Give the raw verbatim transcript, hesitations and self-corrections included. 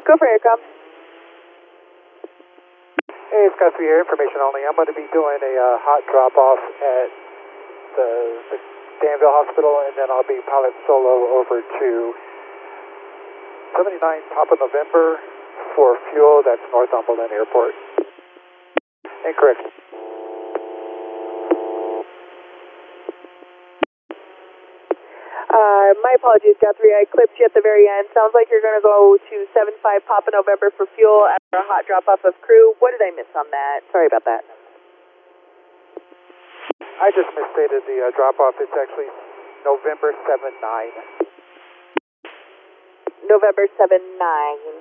Go for aircom. Hey, it's Gus here, information only. I'm going to be doing a uh, hot drop-off at the, the Danville Hospital, and then I'll be pilot solo over to seventy-nine Papa November for fuel. That's Northumberland Airport. Incorrect. Uh, my apologies, Guthrie. I clipped you at the very end. Sounds like you're going to go to seven five Papa November for fuel after a hot drop-off of crew. What did I miss on that? Sorry about that. I just misstated the uh, drop-off. It's actually November seven nine. November seven nine.